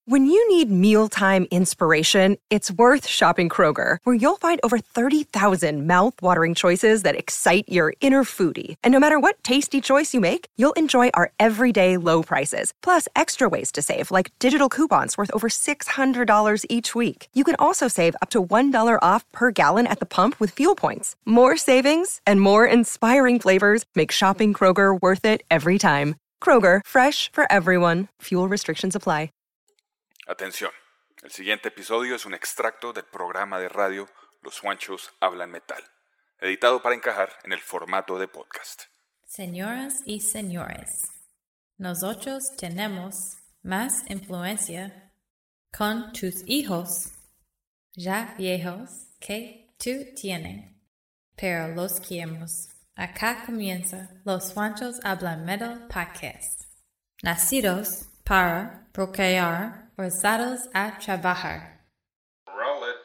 When you need mealtime inspiration, it's worth shopping Kroger, where you'll find over 30,000 mouth-watering choices that excite your inner foodie. And no matter what tasty choice you make, you'll enjoy our everyday low prices, plus extra ways to save, like digital coupons worth over $600 each week. You can also save up to $1 off per gallon at the pump with fuel points. More savings and more inspiring flavors make shopping Kroger worth it every time. Kroger, fresh for everyone. Fuel restrictions apply. Atención, el siguiente episodio es un extracto del programa de radio Los Juanchos Hablan Metal, editado para encajar en el formato de podcast. Señoras y señores, nosotros tenemos más influencia con tus hijos, ya viejos, que tú tienes, pero los queremos. Acá comienza Los Juanchos Hablan Metal Podcast, nacidos para procrear, forzados a trabajar. Roll it.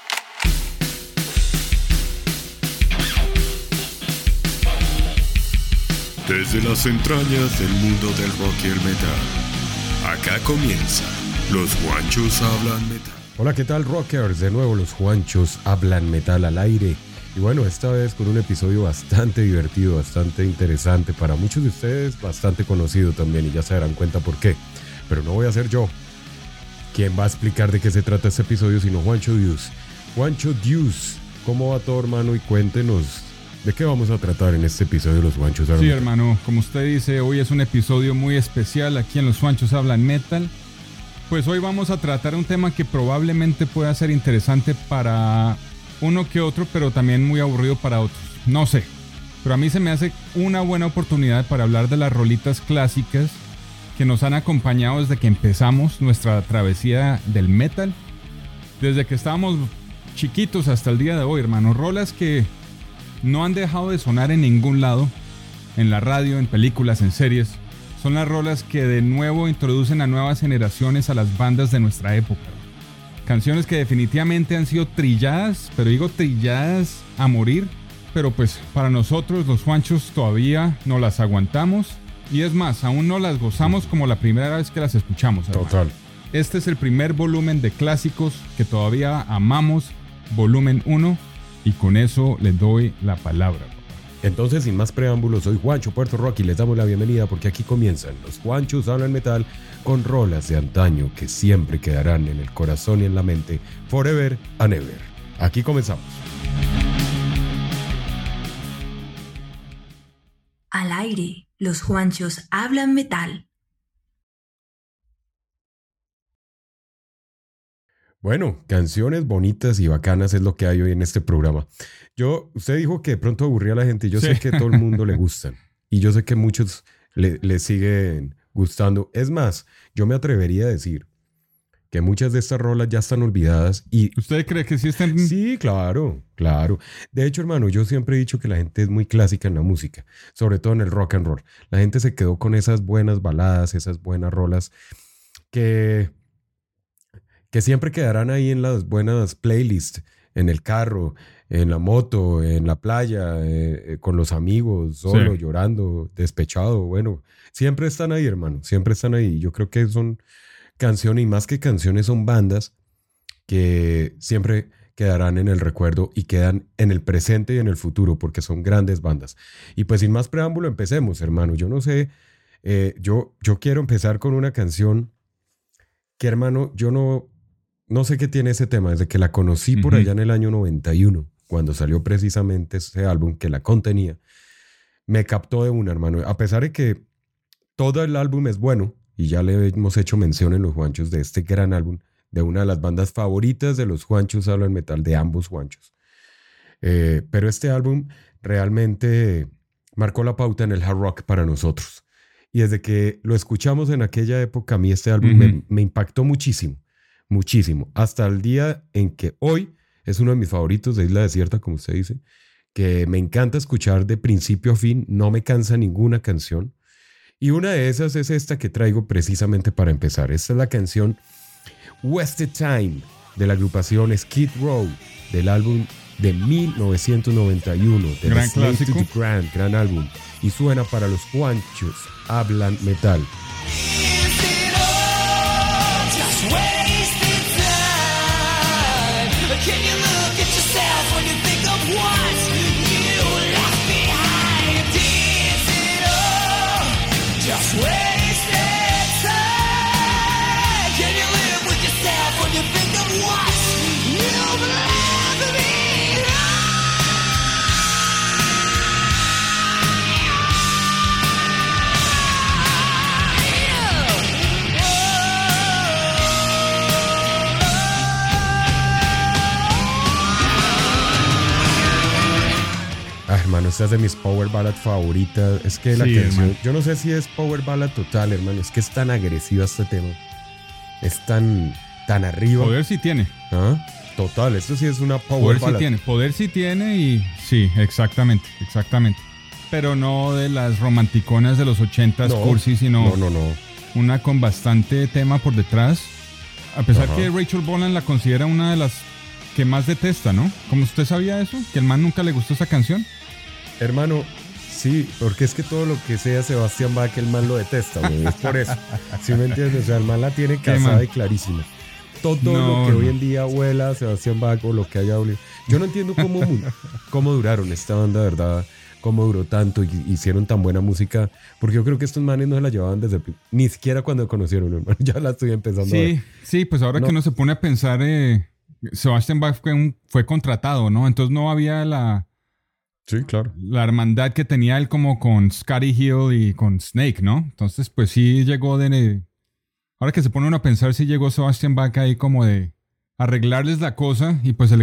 Desde las entrañas del mundo del rock y el metal, acá comienza Los Juanchos Hablan Metal. Hola, ¿qué tal, rockers? De nuevo Los Juanchos Hablan Metal al aire. Y bueno, esta vez con un episodio bastante divertido, bastante interesante, para muchos de ustedes bastante conocido también, y ya se darán cuenta por qué. Pero no voy a ser yo quien va a explicar de qué se trata este episodio, sino Juancho Dius. Juancho Dius, ¿cómo va todo, hermano? Y cuéntenos, ¿de qué vamos a tratar en este episodio de Los Juanchos Hablan Sí, Metal? hermano, como usted dice, hoy es un episodio muy especial aquí en Los Juanchos Hablan Metal. Pues hoy vamos a tratar un tema que probablemente pueda ser interesante para uno que otro, pero también muy aburrido para otros. No sé, pero a mí se me hace una buena oportunidad para hablar de las rolitas clásicas que nos han acompañado desde que empezamos nuestra travesía del metal. Desde que estábamos chiquitos hasta el día de hoy, hermano. Rolas que no han dejado de sonar en ningún lado, en la radio, en películas, en series. Son las rolas que de nuevo introducen a nuevas generaciones a las bandas de nuestra época. Canciones que definitivamente han sido trilladas, pero digo trilladas a morir. Pero pues para nosotros los Juanchos todavía no las aguantamos. Y es más, aún no las gozamos como la primera vez que las escuchamos, hermano. Total. Este es el primer volumen de clásicos que todavía amamos, volumen 1. Y con eso les doy la palabra. Entonces, sin más preámbulos, soy Juancho Puerto Rock y les damos la bienvenida porque aquí comienzan Los Juanchos Hablan Metal con rolas de antaño que siempre quedarán en el corazón y en la mente, forever and ever. Aquí comenzamos. Al aire, Los Juanchos Hablan Metal. Bueno, canciones bonitas y bacanas es lo que hay hoy en este programa. Usted dijo que de pronto aburría a la gente y yo sé que a todo el mundo le gustan. Y yo sé que muchos le siguen gustando. Es más, yo me atrevería a decir que muchas de estas rolas ya están olvidadas y... ¿Usted cree que sí están...? Sí, claro. De hecho, hermano, yo siempre he dicho que la gente es muy clásica en la música, sobre todo en el rock and roll. La gente se quedó con esas buenas baladas, esas buenas rolas que siempre quedarán ahí en las buenas playlists, en el carro, en la moto, en la playa, con los amigos, solo, sí, llorando, despechado. Bueno, siempre están ahí, hermano, siempre están ahí. Yo creo que son canciones, y más que canciones, son bandas que siempre quedarán en el recuerdo y quedan en el presente y en el futuro, porque son grandes bandas. Y pues sin más preámbulo, empecemos, hermano. Yo no sé, yo quiero empezar con una canción que, hermano, yo no sé qué tiene ese tema. Desde que la conocí por allá en el año 91, cuando salió precisamente ese álbum que la contenía, me captó de una, hermano. A pesar de que todo el álbum es bueno, y ya le hemos hecho mención en Los Juanchos de este gran álbum, de una de las bandas favoritas de Los Juanchos Hablan Metal, de ambos Juanchos. Pero este álbum realmente marcó la pauta en el hard rock para nosotros. Y desde que lo escuchamos en aquella época, a mí este álbum me impactó muchísimo. Muchísimo, hasta el día en que hoy es uno de mis favoritos de Isla Desierta, como usted dice, que me encanta escuchar de principio a fin, no me cansa ninguna canción, y una de esas es esta que traigo precisamente para empezar. Esta es la canción Wasted Time de la agrupación Skid Row, del álbum de 1991, de gran Slave to clásico, the gran álbum, y suena para Los Juanchos Hablan Metal. Is it all just esta es de mis power ballad favoritas. Es que la Sí, canción, hermano. yo no sé si es power ballad total, hermano. Es que es tan agresiva este tema. Es tan arriba. Poder sí tiene. ¿Ah? Total, esto sí es una power Poder sí ballad. tiene. Poder sí tiene y sí, exactamente. Pero no de las romanticonas de los 80s No, cursi, sino no. una con bastante tema por detrás. A pesar Ajá. que Rachel Bolan la considera una de las que más detesta, ¿no? ¿Cómo usted sabía eso? ¿Que el man nunca le gustó esa canción? Hermano, sí, porque es que todo lo que sea Sebastián Bach, el man lo detesta, güey. Es por eso. ¿Sí me entiendes? O sea, el man la tiene casada man? y clarísima. Todo No, lo que no. hoy en día huela a Sebastián Bach o lo que haya olido. Yo no entiendo cómo duraron esta banda, ¿verdad? Cómo duró tanto y hicieron tan buena música. Porque yo creo que estos manes no se la llevaban ni siquiera cuando conocieron, hermano. Ya la estoy empezando a ver. Sí, pues ahora No. que uno se pone a pensar, Sebastian Bach fue contratado, ¿no? Entonces no había la Sí, claro. hermandad que tenía él como con Scotty Hill y con Snake, ¿no? Entonces, pues sí llegó ahora que se pone uno a pensar, sí llegó Sebastian Bach ahí como de arreglarles la cosa y pues se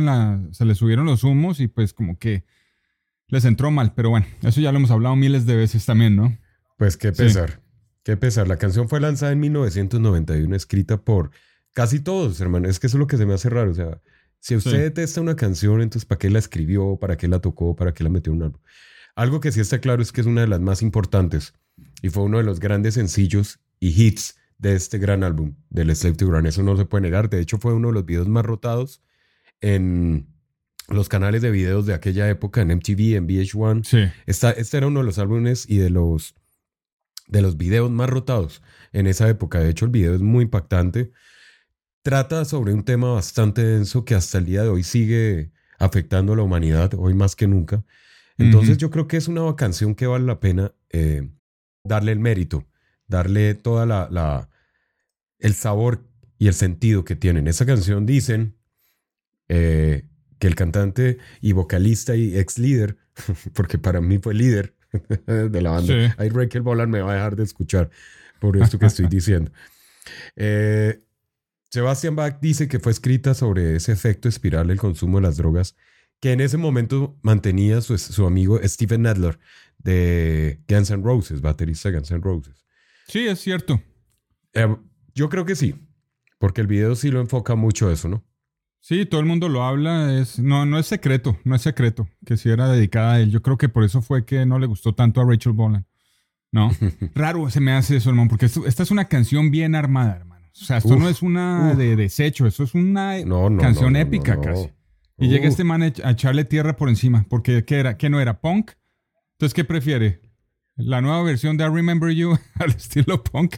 le subieron los humos y pues como que les entró mal. Pero bueno, eso ya lo hemos hablado miles de veces también, ¿no? Pues qué Sí. pesar. Qué pesar. La canción fue lanzada en 1991, escrita por casi todos, hermano. Es que eso es lo que se me hace raro. O sea, si usted Sí. detesta una canción, entonces ¿para qué la escribió? ¿Para qué la tocó? ¿Para qué la metió en un álbum? Algo que sí está claro es que es una de las más importantes y fue uno de los grandes sencillos y hits de este gran álbum del Slave to Run. Eso no se puede negar. De hecho, fue uno de los videos más rotados en los canales de videos de aquella época, en MTV, en VH1. Sí. Este era uno de los álbumes y de los videos más rotados en esa época. De hecho, el video es muy impactante. Trata sobre un tema bastante denso que hasta el día de hoy sigue afectando a la humanidad, hoy más que nunca. Entonces yo creo que es una canción que vale la pena darle el mérito, darle toda el sabor y el sentido que tienen. Esa canción dicen que el cantante y vocalista y ex líder, porque para mí fue líder de la banda, Sí. ahí Rachel Bolan me va a dejar de escuchar por esto que estoy diciendo. Sebastian Bach dice que fue escrita sobre ese efecto espiral del consumo de las drogas que en ese momento mantenía su amigo Steven Adler de Guns N' Roses, baterista de Guns N' Roses. Sí, es cierto. Yo creo que sí, porque el video sí lo enfoca mucho a eso, ¿no? Sí, todo el mundo lo habla. No es secreto, que sí era dedicada a él. Yo creo que por eso fue que no le gustó tanto a Rachel Bolan. ¿No? Raro se me hace eso, hermano, porque esta es una canción bien armada, hermano. O sea, esto no es una de desecho, esto es una canción épica casi. Y llega este man a echarle tierra por encima, porque ¿qué no era? ¿Punk? Entonces, ¿qué prefiere? ¿La nueva versión de I Remember You al estilo punk?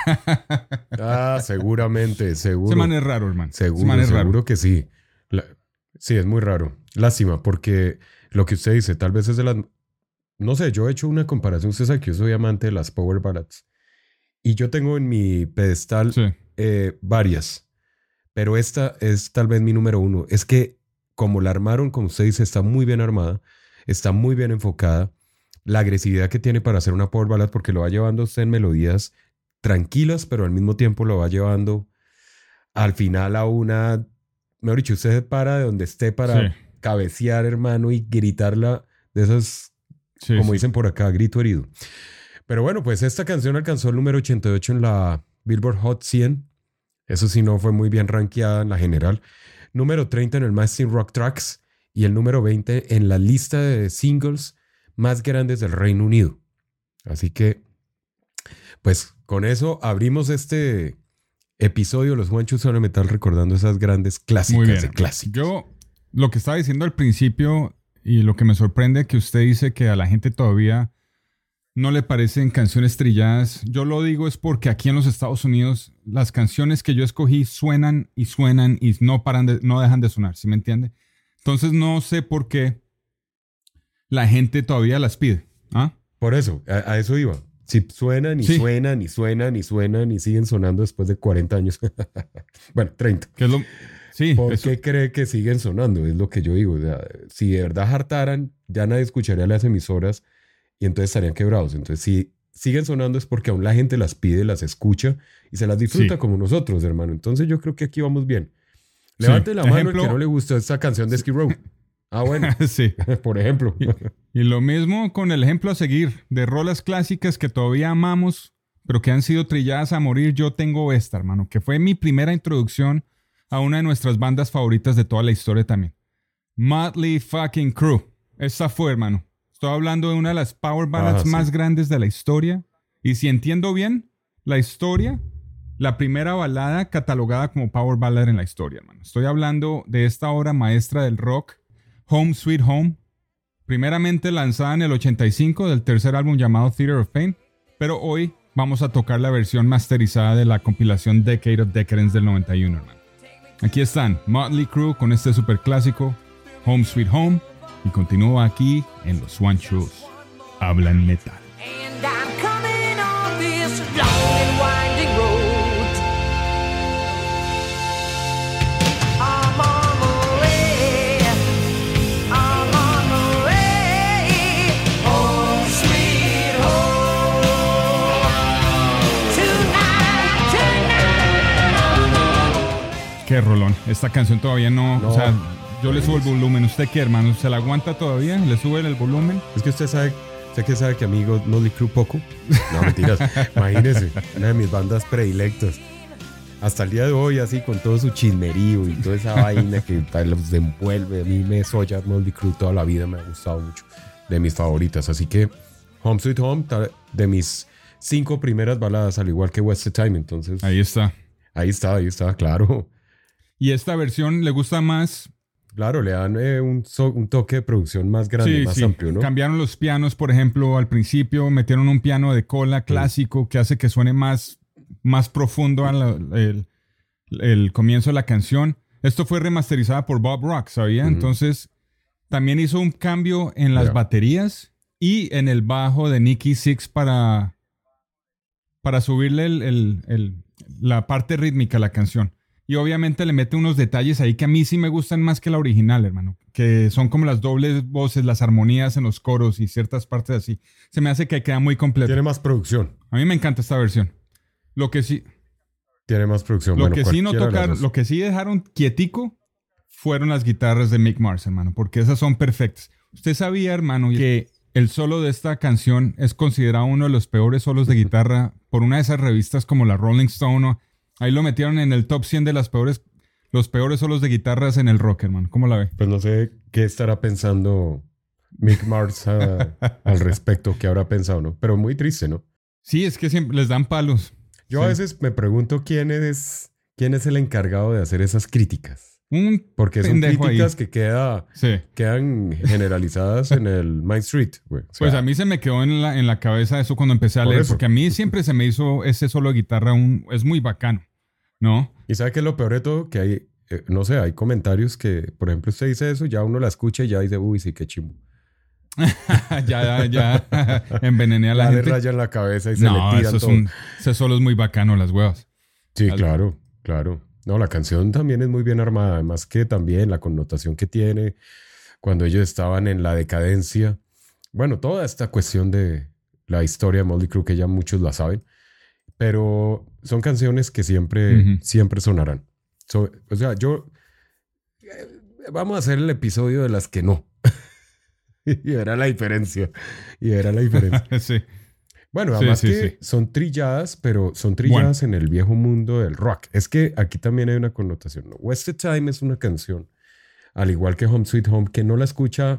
Seguramente, seguro. Ese man es raro, hermano. Seguro que sí. Sí, es muy raro. Lástima, porque lo que usted dice, tal vez es de las... No sé, yo he hecho una comparación. Usted sabe que yo soy amante de las power ballads. Y yo tengo en mi pedestal varias. Pero esta es tal vez mi número uno. Es que como la armaron, como usted dice, está muy bien armada. Está muy bien enfocada. La agresividad que tiene para hacer una power ballad, porque lo va llevando usted en melodías tranquilas, pero al mismo tiempo lo va llevando al final a una... Mejor dicho, usted se para de donde esté para cabecear, hermano, y gritarla de esas... como dicen por acá, grito herido. Pero bueno, pues esta canción alcanzó el número 88 en la Billboard Hot 100. Eso sí, no fue muy bien rankeada en la general. Número 30 en el Mainstream Rock Tracks y el número 20 en la lista de singles más grandes del Reino Unido. Así que, pues con eso abrimos este episodio de Los Juanchos Hablan Metal recordando esas grandes clásicas de clásicos. Yo, lo que estaba diciendo al principio... Y lo que me sorprende que usted dice que a la gente todavía no le parecen canciones trilladas. Yo lo digo es porque aquí en los Estados Unidos las canciones que yo escogí suenan y no dejan de sonar, ¿sí me entiende? Entonces no sé por qué la gente todavía las pide. ¿Ah? Por eso, a eso iba. Si suenan y suenan y suenan y suenan y siguen sonando después de 40 años. Bueno, 30. ¿Qué es lo... Sí, ¿Por qué cree que siguen sonando? Es lo que yo digo. O sea, si de verdad hartaran, ya nadie escucharía las emisoras y entonces estarían quebrados. Entonces, si siguen sonando es porque aún la gente las pide, las escucha y se las disfruta como nosotros, hermano. Entonces, yo creo que aquí vamos bien. Levante la mano el que no le gustó esta canción de Skid Row. Ah, bueno. Sí. Por ejemplo. Y lo mismo con el ejemplo a seguir de rolas clásicas que todavía amamos, pero que han sido trilladas a morir. Yo tengo esta, hermano, que fue mi primera introducción a una de nuestras bandas favoritas de toda la historia también. Motley fucking Crue. Esa fue, hermano. Estoy hablando de una de las power ballads más grandes de la historia. Y si entiendo bien la historia, la primera balada catalogada como power ballad en la historia, hermano. Estoy hablando de esta obra maestra del rock, Home Sweet Home. Primeramente lanzada en el 85 del tercer álbum llamado Theater of Pain. Pero hoy vamos a tocar la versión masterizada de la compilación Decade of Decadence del 91, hermano. Aquí están Motley Crue con este super clásico, Home Sweet Home. Y continúa aquí en Los Juanchos Hablan Metal. And I'm coming on this long and winding road. I'm on the way. I'm on the way. Home sweet home. Tonight. Qué rolón. Esta canción todavía no. O sea, yo le subo el volumen. ¿Usted qué, hermano? ¿Se la aguanta todavía? ¿Le sube el volumen? Es que usted sabe que amigo Motley Crue poco. No, mentiras. Imagínese, una de mis bandas predilectas. Hasta el día de hoy, así con todo su chismerío y toda esa vaina que los envuelve. A mí me soya Motley Crue toda la vida, me ha gustado mucho. De mis favoritas. Así que Home Sweet Home, de mis 5 primeras baladas, al igual que Wasted Time. Entonces, ahí está, claro. ¿Y esta versión le gusta más? Claro, le dan un toque de producción más grande, más amplio, ¿no? Cambiaron los pianos, por ejemplo, al principio metieron un piano de cola clásico que hace que suene más profundo el comienzo de la canción. Esto fue remasterizada por Bob Rock, ¿sabía? Entonces, también hizo un cambio en las baterías y en el bajo de Nicky Sixx para subirle la parte rítmica a la canción. Y obviamente le mete unos detalles ahí que a mí sí me gustan más que la original, hermano. Que son como las dobles voces, las armonías en los coros y ciertas partes así. Se me hace que queda muy completo. Tiene más producción. A mí me encanta esta versión. Lo que sí... Tiene más producción. Lo que sí no tocaron, lo que sí dejaron quietico fueron las guitarras de Mick Mars, hermano. Porque esas son perfectas. Usted sabía, hermano, que el solo de esta canción es considerado uno de los peores solos de guitarra por una de esas revistas como la Rolling Stone o... Ahí lo metieron en el top 100 de los peores solos de guitarras en el rock, hermano. ¿Cómo la ve? Pues no sé qué estará pensando Mick Mars al respecto, qué habrá pensado, ¿no? Pero muy triste, ¿no? Sí, es que siempre les dan palos. Yo a veces me pregunto quién es el encargado de hacer esas críticas. Porque son críticas ahí que quedan generalizadas en el Main Street, güey. O sea, pues a mí se me quedó en la cabeza eso cuando empecé a leer, porque a mí siempre se me hizo ese solo de guitarra es muy bacano, ¿no? Y ¿sabe qué es lo peor de todo? Que hay, no sé, hay comentarios que, por ejemplo, usted dice eso, ya uno la escucha y ya dice, uy, sí, qué chimbo. ya envenené a la gente. Le rayan la cabeza y se le tiran todo. Ese solo es muy bacano, las huevas. Sí, claro. No, la canción también es muy bien armada. Además que también la connotación que tiene cuando ellos estaban en la decadencia. Bueno, toda esta cuestión de la historia de Motley Crue, que ya muchos la saben. Pero son canciones que siempre sonarán. O sea, vamos a hacer el episodio de las que no. Y verá la diferencia. Sí. Bueno, además son trilladas, pero son trilladas en el viejo mundo del rock. Es que aquí también hay una connotación, ¿no? Wasted Time es una canción, al igual que Home Sweet Home, que no la escucha,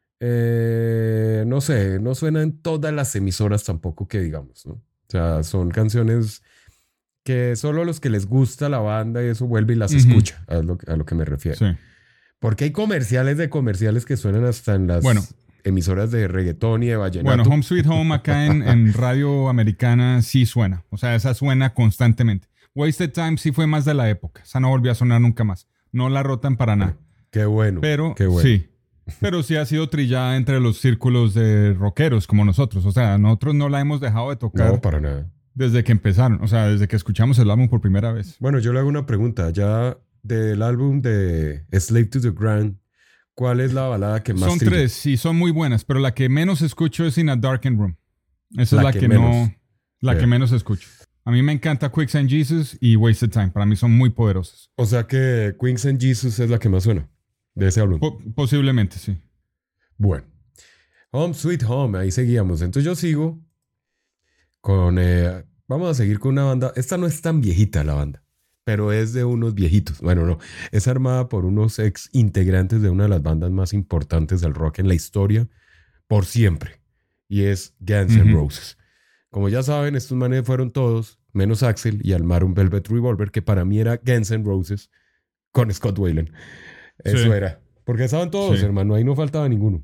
no sé, no suena en todas las emisoras tampoco que digamos, ¿no? O sea, son canciones que solo a los que les gusta la banda y eso vuelve y las escucha, a lo que me refiero. Sí. Porque hay comerciales que suenan hasta en las... emisoras de reggaetón y de vallenato. Bueno, Home Sweet Home acá en radio americana sí suena. O sea, esa suena constantemente. Wasted Time sí fue más de la época. Esa no volvió a sonar nunca más. No la rotan para nada. Qué bueno. Pero qué bueno. Sí. Pero sí ha sido trillada entre los círculos de rockeros como nosotros. O sea, nosotros no la hemos dejado de tocar. No, para nada. Desde que empezaron. O sea, desde que escuchamos el álbum por primera vez. Bueno, yo le hago una pregunta. Ya del álbum de Slave to the Grind, ¿cuál es la balada que más Son trilla? 3, sí, son muy buenas, pero la que menos escucho es In a Darkened Room. Esa es la que menos. Que menos escucho. A mí me encanta Quicksand Jesus y Wasted Time. Para mí son muy poderosas. O sea que Quicksand Jesus es la que más suena. de ese álbum. Posiblemente, sí. Bueno, Home Sweet Home, ahí seguíamos. Entonces yo sigo con... vamos a seguir con una banda. Esta no es tan viejita la banda, pero es de unos viejitos. Bueno, no. Es armada por unos ex integrantes de una de las bandas más importantes del rock en la historia por siempre. Y es Guns N' Roses. Como ya saben, estos manes fueron todos, menos Axl, y armaron Velvet Revolver, que para mí era Guns N' Roses con Scott Weiland. Eso era. Porque estaban todos, hermano. Ahí no faltaba ninguno.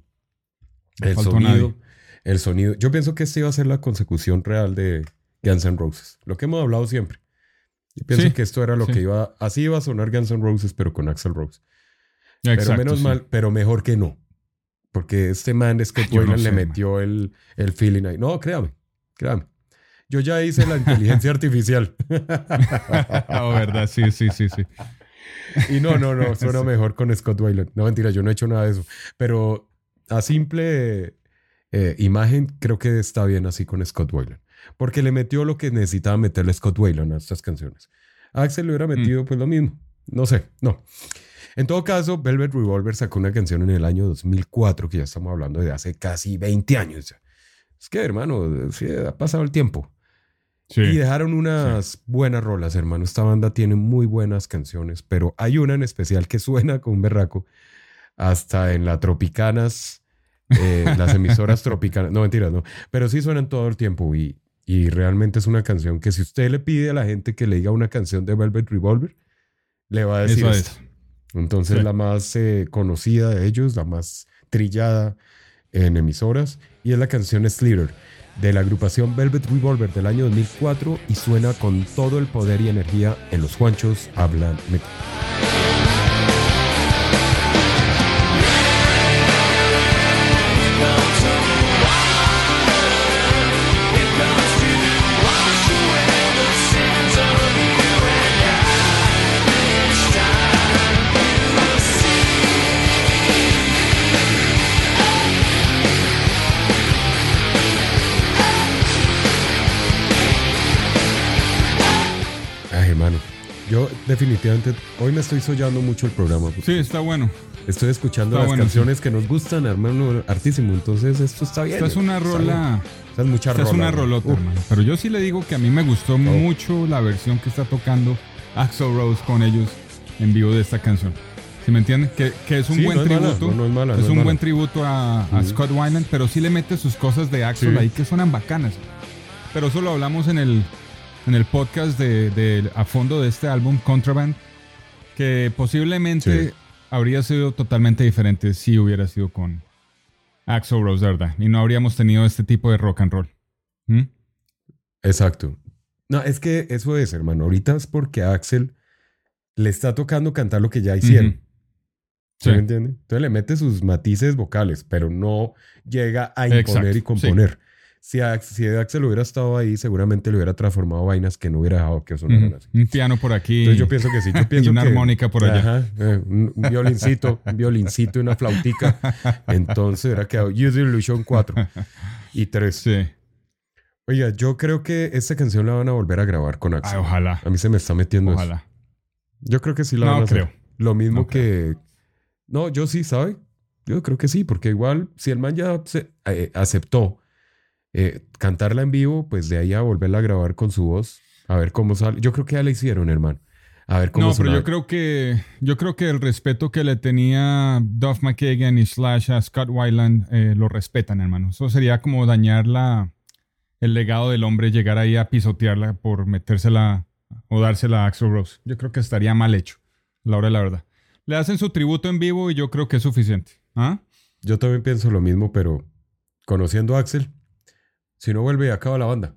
El sonido. Yo pienso que esta iba a ser la consecución real de Guns N' Roses. Lo que hemos hablado siempre. Yo pienso que esto era lo que iba... Así iba a sonar Guns N' Roses, pero con Axl Rose. Exacto, pero menos mal, pero mejor que no. Porque este man, Scott Weiland, le metió el feeling ahí. No, créame. Yo ya hice la inteligencia artificial. ¿Verdad? Sí. Y no, suena mejor con Scott Weiland. No, mentira, yo no he hecho nada de eso. Pero a simple imagen, creo que está bien así con Scott Weiland. Porque le metió lo que necesitaba meterle Scott Weiland a estas canciones. A Axl le hubiera metido pues lo mismo. No sé, no. En todo caso, Velvet Revolver sacó una canción en el año 2004, que ya estamos hablando de hace casi 20 años. Es que, hermano, sí, ha pasado el tiempo. Sí. Y dejaron unas buenas rolas, hermano. Esta banda tiene muy buenas canciones, pero hay una en especial que suena con un berraco. Hasta en las Tropicanas, las emisoras Tropicanas. No, mentiras, no. Pero sí suenan todo el tiempo y realmente es una canción que si usted le pide a la gente que le diga una canción de Velvet Revolver, le va a decir eso esto. Entonces la más conocida de ellos, la más trillada en emisoras, y es la canción Slither de la agrupación Velvet Revolver del año 2004 y suena con todo el poder y energía en Los Juanchos Hablan Metal. Hermano, yo definitivamente hoy me estoy soñando mucho el programa. Sí, está bueno. Estoy escuchando las canciones que nos gustan, hermano, hartísimo. Entonces esto está bien. Esta es una rola. Esta es mucha rola. Esta es una rolota, hermano. Pero yo sí le digo que a mí me gustó mucho la versión que está tocando Axl Rose con ellos en vivo de esta canción. ¿Sí me entienden? Que es un buen tributo. No es mala. Es un buen tributo a Scott Weiland, pero sí le mete sus cosas de Axl ahí que suenan bacanas. Pero eso lo hablamos en el podcast de a fondo de este álbum Contraband, que posiblemente habría sido totalmente diferente si hubiera sido con Axl Rose, ¿verdad? Y no habríamos tenido este tipo de rock and roll. Exacto. No, es que eso es, hermano. Ahorita es porque a Axl le está tocando cantar lo que ya hicieron. ¿Sí me entiende? Entonces le mete sus matices vocales, pero no llega a imponer y componer. Si Axl hubiera estado ahí, seguramente le hubiera transformado vainas que no hubiera dejado que sonaran así. Un piano por aquí. Entonces yo pienso que sí. Yo pienso y una armónica por allá. Ajá, un violincito y una flautica. Entonces hubiera quedado Use Illusion 4 y 3. Sí. Oiga, yo creo que esta canción la van a volver a grabar con Axl. Ojalá. A mí se me está metiendo eso. Yo creo que sí la van a hacer. Lo mismo que... No, yo sí, ¿sabe? Yo creo que sí, porque igual si el man ya aceptó cantarla en vivo, pues de ahí a volverla a grabar con su voz, a ver cómo sale. Yo creo que ya la hicieron, hermano. A ver cómo pero yo creo que el respeto que le tenía Duff McKagan y Slash a Scott Weiland lo respetan, hermano. Eso sería como dañar el legado del hombre, llegar ahí a pisotearla por metérsela o dársela a Axl Rose. Yo creo que estaría mal hecho, a la hora de la verdad. Le hacen su tributo en vivo y yo creo que es suficiente. Yo también pienso lo mismo, pero conociendo a Axl, si no vuelve, acaba la banda.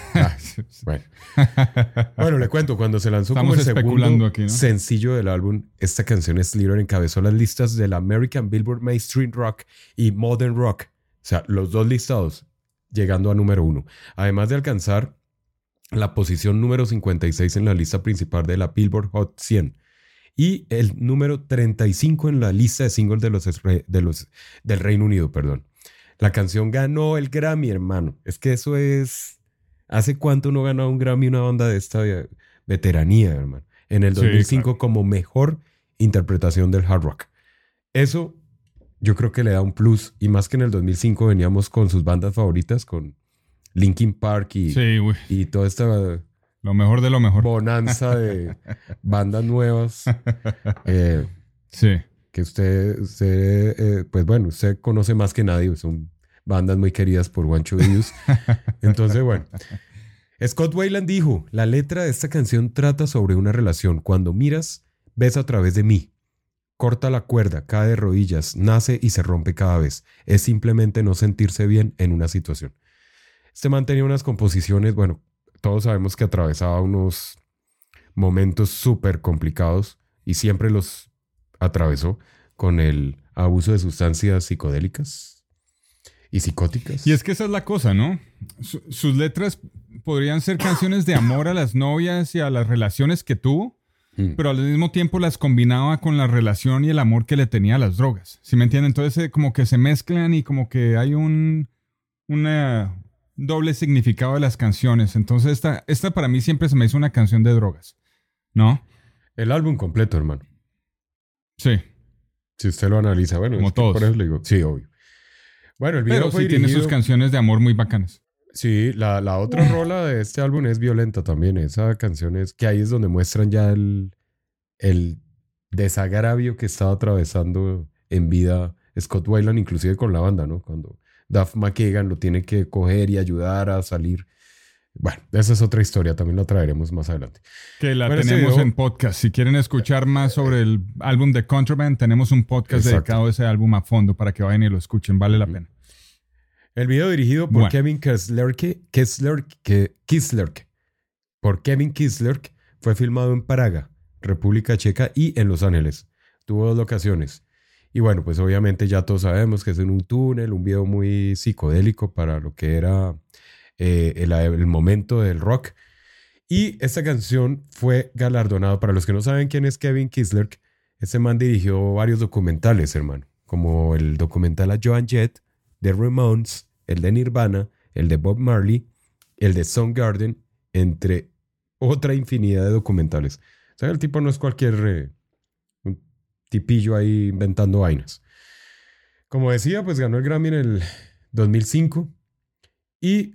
Bueno, le cuento, cuando se lanzó como el segundo aquí, ¿no? sencillo del álbum, esta canción Slither encabezó las listas del American Billboard Mainstream Rock y Modern Rock. O sea, los dos listados, llegando a número 1. Además de alcanzar la posición número 56 en la lista principal de la Billboard Hot 100 y el número 35 en la lista de singles del Reino Unido, perdón. La canción ganó el Grammy, hermano. Es que eso es... ¿Hace cuánto no ganó un Grammy una banda de esta veteranía, hermano? En el 2005 como mejor interpretación del hard rock. Eso yo creo que le da un plus. Y más que en el 2005 veníamos con sus bandas favoritas, con Linkin Park y toda esta lo mejor de lo mejor. Bonanza de bandas nuevas. Sí. Que usted pues bueno, usted conoce más que nadie. Son bandas muy queridas por Juancho Díaz. Entonces, bueno. Scott Weiland dijo, la letra de esta canción trata sobre una relación. Cuando miras, ves a través de mí. Corta la cuerda, cae de rodillas, nace y se rompe cada vez. Es simplemente no sentirse bien en una situación. Este man tenía unas composiciones, bueno, todos sabemos que atravesaba unos momentos súper complicados y siempre los atravesó con el abuso de sustancias psicodélicas y psicóticas. Y es que esa es la cosa, ¿no? Sus letras podrían ser canciones de amor a las novias y a las relaciones que tuvo, pero al mismo tiempo las combinaba con la relación y el amor que le tenía a las drogas. ¿Sí me entienden? Entonces como que se mezclan y como que hay un doble significado de las canciones. Entonces esta para mí siempre se me hizo una canción de drogas, ¿no? El álbum completo, hermano. Sí. Si usted lo analiza, bueno, como todos. Por eso le digo, sí, obvio. Bueno, el video pero fue sí dirigido... tiene sus canciones de amor muy bacanas. Sí, la otra rola de este álbum es Violenta también. Esa canción es que ahí es donde muestran ya el desagravio que estaba atravesando en vida Scott Weiland, inclusive con la banda, ¿no? Cuando Duff McKagan lo tiene que coger y ayudar a salir. Bueno, esa es otra historia, también la traeremos más adelante. Que la tenemos en podcast. Si quieren escuchar más sobre el álbum de Contraband, tenemos un podcast dedicado a ese álbum a fondo para que vayan y lo escuchen, vale la pena. El video dirigido por Kevin Kislerk fue filmado en Praga, República Checa y en Los Ángeles. Tuvo 2 locaciones. Y bueno, pues obviamente ya todos sabemos que es en un túnel, un video muy psicodélico para lo que era el momento del rock. Y esta canción fue galardonada. Para los que no saben quién es Kevin Kislerk, este man dirigió varios documentales, hermano. Como el documental a Joan Jett, de Ramones, el de Nirvana, el de Bob Marley, el de Soundgarden, entre otra infinidad de documentales. O sea, el tipo no es cualquier un tipillo ahí inventando vainas. Como decía, pues ganó el Grammy en el 2005 y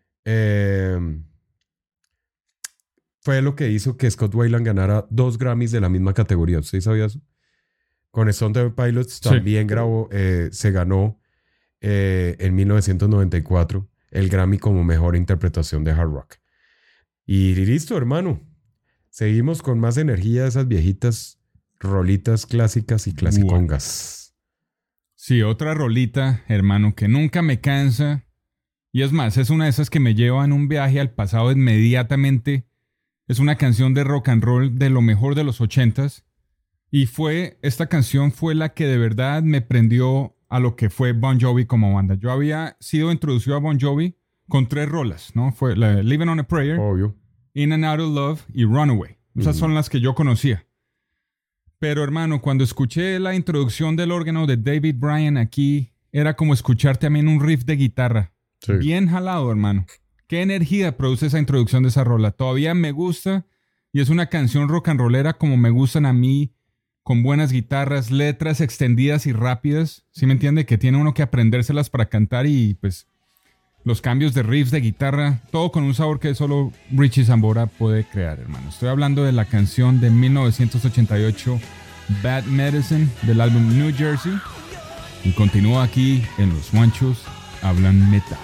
fue lo que hizo que Scott Weiland ganara 2 Grammys de la misma categoría. ¿Usted sabía eso? Con Stone Temple Pilots también grabó, se ganó en 1994 el Grammy como mejor interpretación de hard rock. Y listo, hermano. Seguimos con más energía de esas viejitas rolitas clásicas y clasicongas. Sí, otra rolita, hermano, que nunca me cansa. Y es más, es una de esas que me lleva en un viaje al pasado inmediatamente. Es una canción de rock and roll de lo mejor de los 80s. Y esta canción fue la que de verdad me prendió a lo que fue Bon Jovi como banda. Yo había sido introducido a Bon Jovi con 3 rolas, ¿no? Fue la Living on a Prayer, obvio, In and Out of Love y Runaway. Esas son las que yo conocía. Pero hermano, cuando escuché la introducción del órgano de David Bryan aquí, era como escuchar también un riff de guitarra. Sí. Bien jalado, hermano. Qué energía produce esa introducción de esa rola. Todavía me gusta y es una canción rock and rollera como me gustan a mí, con buenas guitarras, letras extendidas y rápidas. ¿Sí me entiende? Que tiene uno que aprendérselas para cantar y pues los cambios de riffs de guitarra, todo con un sabor que solo Richie Sambora puede crear, hermano. Estoy hablando de la canción de 1988, Bad Medicine, del álbum New Jersey. Y continúa aquí en Los Juanchos Hablan Metal.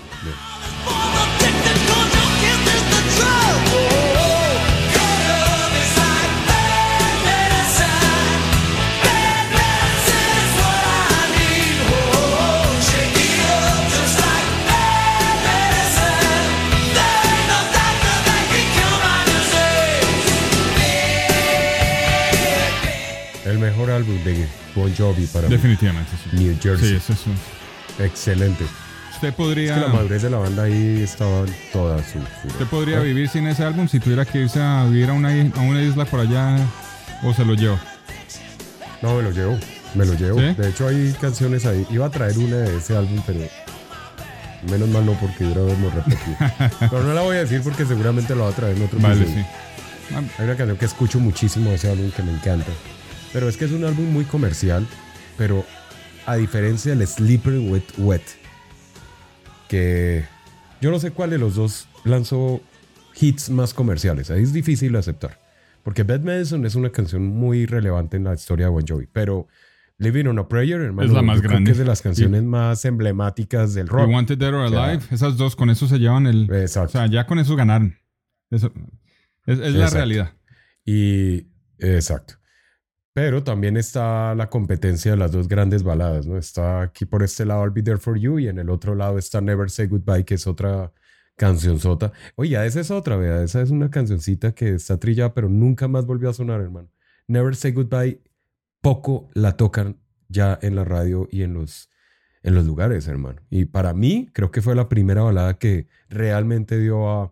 El mejor álbum de Bon Jovi para definitivamente mí. New Jersey. Sí, eso es excelente. Usted podría... Es que la madurez de la banda ahí estaba en toda su furor. ¿Usted podría vivir sin ese álbum si tuviera que irse a vivir a una isla por allá o se lo lleva? No, me lo llevo. ¿Sí? De hecho hay canciones ahí. Iba a traer una de ese álbum, pero menos mal no, porque hubiéramos repetido. Pero no la voy a decir porque seguramente la voy a traer en otro episodio. Sí. Hay una canción que escucho muchísimo de ese álbum que me encanta. Pero es que es un álbum muy comercial pero a diferencia del Sleeping with Wet, que yo no sé cuál de los dos lanzó hits más comerciales. Ahí es difícil de aceptar. Porque Bad Medicine es una canción muy relevante en la historia de Bon Jovi. Pero Living on a Prayer, hermano, es la más yo creo grande. que es de las canciones más emblemáticas del rock. You Wanted Dead or Alive, esas dos, con eso se llevan el... Exacto. O sea, ya con eso ganaron. Eso, es la Exacto. realidad. Y exacto. Pero también está la competencia de las dos grandes baladas, ¿no? Está aquí por este lado I'll Be There For You y en el otro lado está Never Say Goodbye, que es otra cancionzota. Oye, esa es otra, vea. Esa es una cancioncita que está trillada, pero nunca más volvió a sonar, hermano. Never Say Goodbye, poco la tocan ya en la radio y en los lugares, hermano. Y para mí, creo que fue la primera balada que realmente dio a...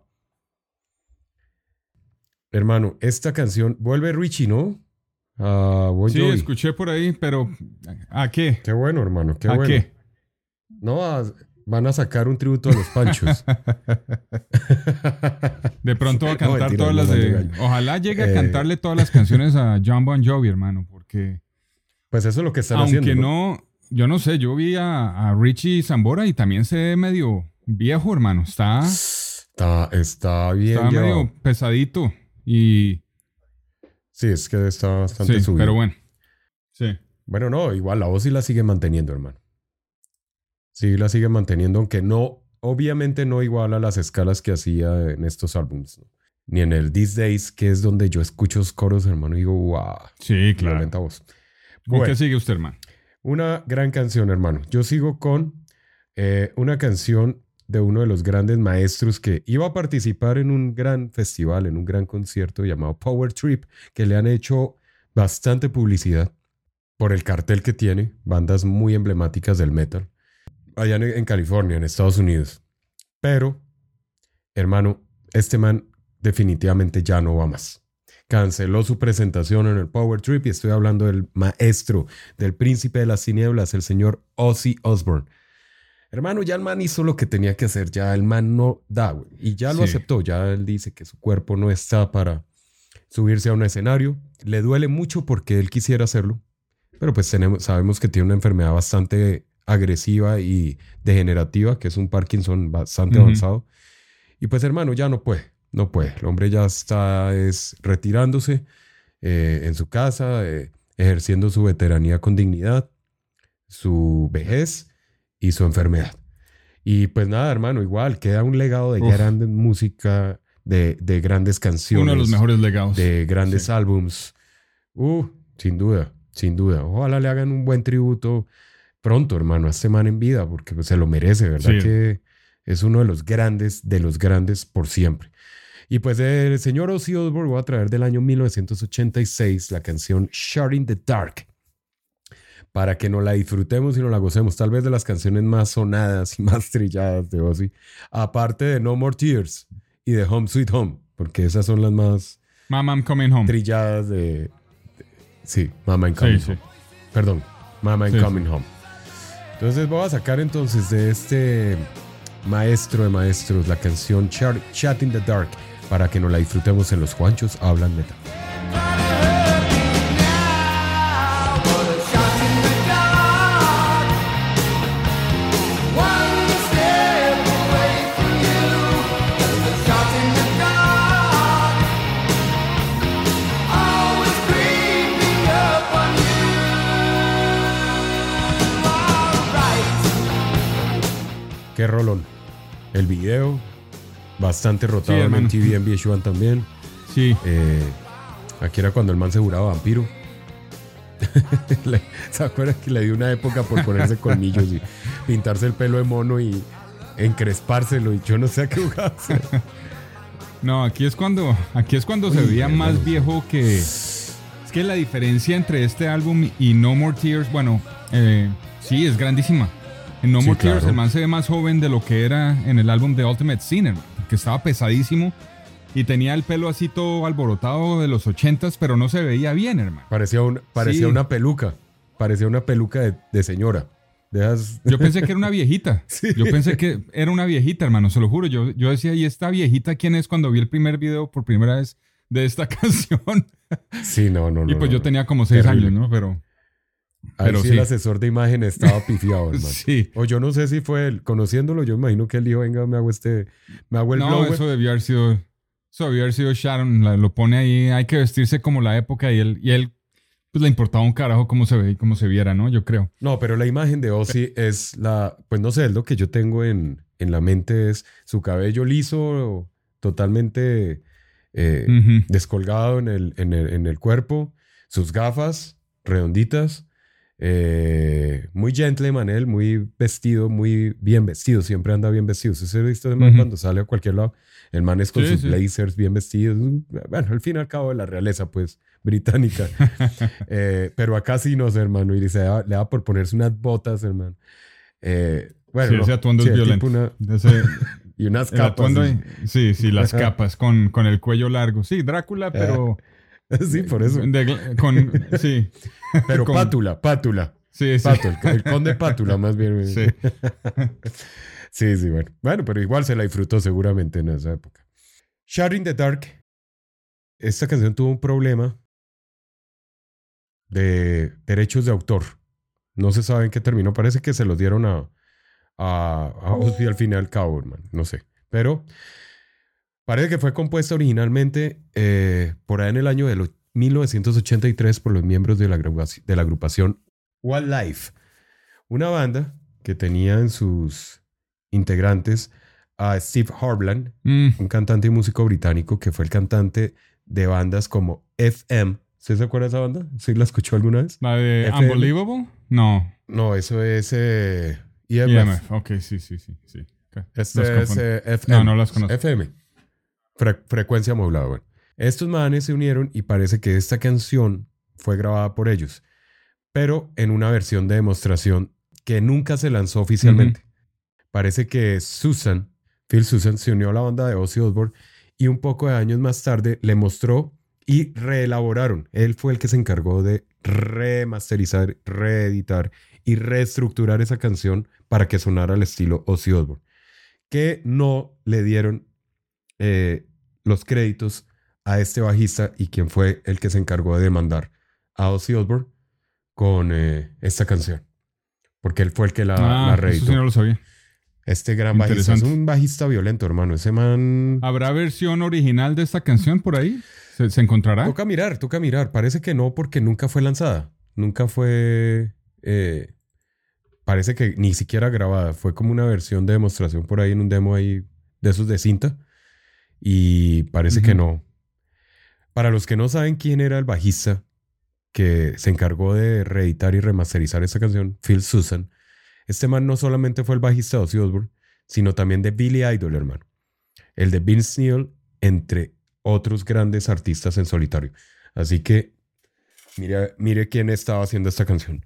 Hermano, esta canción... Vuelve Richie, ¿no? Bon Sí, Jovi. escuché por ahí, pero ¿a qué? Qué bueno, hermano, qué ¿A bueno. qué? No, van a sacar un tributo a los Panchos. De pronto va a No, cantar mentira, todas no, las no, de... no. Ojalá llegue a cantarle todas las canciones a John Bon Jovi, hermano, porque... Pues eso es lo que están Aunque haciendo. no... Yo no sé, yo vi a Richie Sambora y también se ve medio viejo, hermano. Está Bien medio llevado. pesadito y... Sí, es que está bastante Sí, subido. pero bueno. Sí. Bueno, no, igual la voz sí la sigue manteniendo, hermano. Sí la sigue manteniendo, aunque no, obviamente no igual a las escalas que hacía en estos álbumes, ¿no? Ni en el These Days, que es donde yo escucho los coros, hermano, y digo, wow. Sí, claro. Violenta voz. ¿Con Bueno, qué sigue usted, hermano? una gran canción, hermano. Yo sigo con una canción de uno de los grandes maestros que iba a participar en un gran festival, en un gran concierto llamado Power Trip, que le han hecho bastante publicidad por el cartel que tiene, bandas muy emblemáticas del metal, allá en California, en Estados Unidos. Pero, hermano, este man definitivamente ya no va más. Canceló su presentación en el Power Trip y estoy hablando del maestro, del príncipe de las tinieblas, el señor Ozzy Osbourne. Hermano, ya el man hizo lo que tenía que hacer, ya el man no da, güey. Y ya lo Sí. aceptó, ya él dice que su cuerpo no está para subirse a un escenario. Le duele mucho porque él quisiera hacerlo, pero pues sabemos que tiene una enfermedad bastante agresiva y degenerativa, que es un Parkinson bastante avanzado. Y pues hermano, ya no puede. El hombre ya está retirándose en su casa, ejerciendo su veteranía con dignidad, su vejez y su enfermedad. Y pues nada, hermano, igual queda un legado de grande música, de grandes canciones. Uno de los mejores legados. De grandes álbums. Sin duda, sin duda. Ojalá le hagan un buen tributo pronto, hermano, a este man en vida, porque pues, se lo merece, ¿verdad? Sí. Que es uno de los grandes por siempre. Y pues del señor Ozzy Osbourne voy a traer del año 1986 la canción Shot in the Dark, para que nos la disfrutemos y nos la gocemos. Tal vez de las canciones más sonadas y más trilladas de Ozzy, aparte de No More Tears y de Home Sweet Home, porque esas son las más Mama, I'm Coming Home. trilladas sí, Mama I'm Coming Sí, Home. Perdón, Mama I'm Sí, Coming Home. Entonces voy a sacar entonces de este maestro de maestros la canción Shot in the Dark, para que nos la disfrutemos en Los Juanchos Hablan Metal. Qué rolón. El video, bastante rotado Sí, en hermano. MTV, en VH1 también. Sí. Aquí era cuando el man se juraba vampiro. ¿Se acuerdan que le dio una época por ponerse colmillos y pintarse el pelo de mono y encrespárselo? Y yo no sé a qué jugaba hacer. No, aquí es cuando se Uy, veía hermano. más viejo que... Es que la diferencia entre este álbum y No More Tears, bueno, sí, es grandísima. En No Sí, More Tears claro. el man se ve más joven de lo que era en el álbum de Ultimate Sinner, que estaba pesadísimo y tenía el pelo así todo alborotado de los 80s, pero no se veía bien, hermano. Parecía Sí. una peluca. Parecía una peluca de señora. Yo pensé que era una viejita. Sí. Yo pensé que era una viejita, hermano, se lo juro. Yo decía, ¿y esta viejita quién es? Cuando vi el primer video por primera vez de esta canción. Sí, no. Y pues no, yo no. tenía como 6 Terrible. años, ¿no? Ahí Pero sí sí. el asesor de imagen estaba pifiado, hermano. Sí. O yo no sé si fue él. Conociéndolo, yo imagino que él dijo, venga, me hago el No, blower. eso debió haber sido Sharon. Lo pone ahí. Hay que vestirse como la época y él pues le importaba un carajo cómo se ve y cómo se viera, ¿no? Yo creo. No, pero la imagen de Ozzy es pues no sé, es lo que yo tengo en la mente es su cabello liso, totalmente Ujú. descolgado en el cuerpo, sus gafas redonditas, muy gentleman él, muy vestido, muy bien vestido, siempre anda bien vestido. ¿Usted se ha visto el man Ujú. cuando sale a cualquier lado? El man es con Sí, sus sí. blazers bien vestidos. Bueno, al fin y al cabo de la realeza, pues, británica. Pero acá sí no sé, hermano. Y le da por ponerse unas botas, hermano. Bueno, Sí, no. ese atuendo Sí, es el violento. tipo y unas El capas. atuendo Sí, sí, las capas con el cuello largo. Sí, Drácula, pero... sí, por eso. Sí. Pero con- Pátula. Sí, sí. Pato, el conde Pátula, más bien. Sí. Sí, bueno. Bueno, pero igual se la disfrutó seguramente en esa época. Shot in the Dark. Esta canción tuvo un problema de derechos de autor. No se sabe en qué terminó. Parece que se los dieron a Ozzy al fin y al cabo, hermano. No sé. Pero parece que fue compuesta originalmente por ahí en el año de 1983 por los miembros de la agrupación Wildlife. Una banda que tenía en sus integrantes a Steve Harland, un cantante y músico británico que fue el cantante de bandas como FM. ¿Usted se acuerda de esa banda? ¿Sí la escuchó alguna vez? ¿La de FM. Unbelievable? No. No, eso es EMF. EMF. Ok, sí. Okay. Este Los es confundo. FM. No las conozco. FM. Frecuencia modulada. Bueno, estos manes se unieron y parece que esta canción fue grabada por ellos, pero en una versión de demostración que nunca se lanzó oficialmente. Parece que Phil Susan, se unió a la banda de Ozzy Osbourne y un poco de años más tarde le mostró y reelaboraron. Él fue el que se encargó de remasterizar, reeditar y reestructurar esa canción para que sonara al estilo Ozzy Osbourne. Que no le dieron los créditos a este bajista y quien fue el que se encargó de demandar a Ozzy Osbourne con esta canción. Porque él fue el que la reeditó. Eso sí no lo sabía. Este gran bajista. Es Interesante. un bajista violento, hermano. Ese man... ¿Habrá versión original de esta canción por ahí? ¿Se encontrará? Toca mirar. Parece que no, porque nunca fue lanzada. Nunca fue... parece que ni siquiera grabada. Fue como una versión de demostración por ahí en un demo ahí de esos de cinta. Y parece que no. Para los que no saben quién era el bajista que se encargó de reeditar y remasterizar esta canción, Phil Susan, este man no solamente fue el bajista de Ozzy Osbourne, sino también de Billy Idol, hermano. El de Vince Neil, entre otros grandes artistas en solitario. Así que mire quién estaba haciendo esta canción.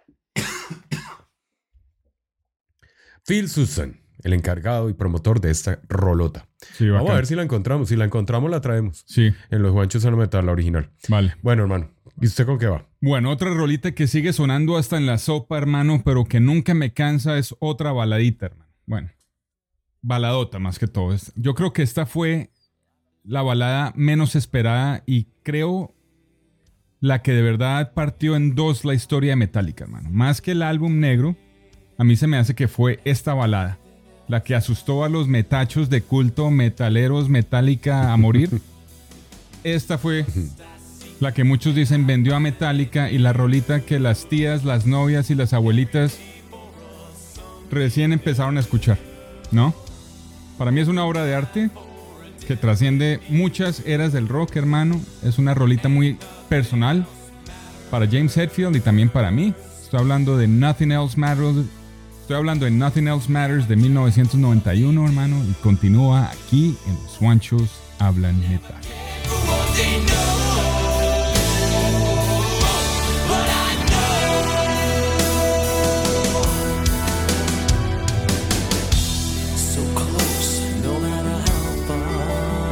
Phil Susan, el encargado y promotor de esta rolota. Sí, Vamos a bacán. ver si la encontramos. Si la encontramos, la traemos. Sí, En los Juanchos al Metal, la original. vale. Bueno, hermano, ¿y usted con qué va? Bueno, otra rolita que sigue sonando hasta en la sopa, hermano, pero que nunca me cansa es otra baladita, hermano. Bueno, baladota más que todo. Yo creo que esta fue la balada menos esperada y creo la que de verdad partió en dos la historia de Metallica, hermano. Más que el álbum negro, a mí se me hace que fue esta balada, la que asustó a los metachos de culto, metaleros, Metallica a morir. Esta fue la que muchos dicen vendió a Metallica y la rolita que las tías, las novias y las abuelitas recién empezaron a escuchar, ¿no? Para mí es una obra de arte que trasciende muchas eras del rock, hermano. Es una rolita muy personal para James Hetfield y también para mí. Estoy hablando de Nothing Else Matters. Estoy hablando de Nothing Else Matters de 1991, hermano, y continúa aquí en Los Juanchos Hablan Metal. So close, no matter how far.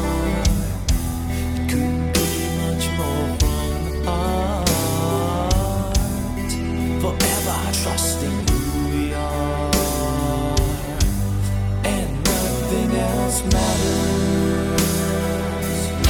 Couldn't be much more from apart. Forever trusting who we are, and nothing else matters.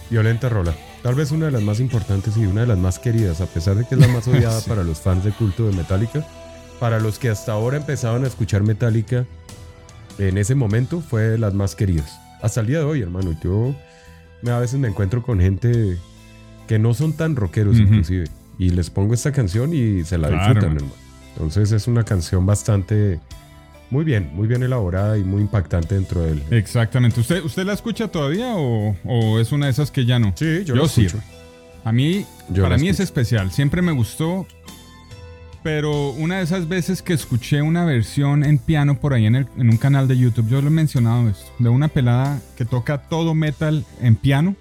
Violenta rola. Tal vez una de las más importantes y una de las más queridas, a pesar de que es la más odiada para los fans de culto de Metallica. Para los que hasta ahora empezaban a escuchar Metallica, en ese momento fue de las más queridas. Hasta el día de hoy, hermano. Yo a veces me encuentro con gente que no son tan rockeros, inclusive. Y les pongo esta canción y se la disfrutan, hermano. Entonces es una canción bastante... muy bien elaborada y muy impactante dentro de él. Exactamente. ¿Usted la escucha todavía o es una de esas que ya no? Sí, yo la escucho. Sí. A mí, para mí es especial. Siempre me gustó. Pero una de esas veces que escuché una versión en piano por ahí en un canal de YouTube, yo lo he mencionado esto, de una pelada que toca todo metal en piano.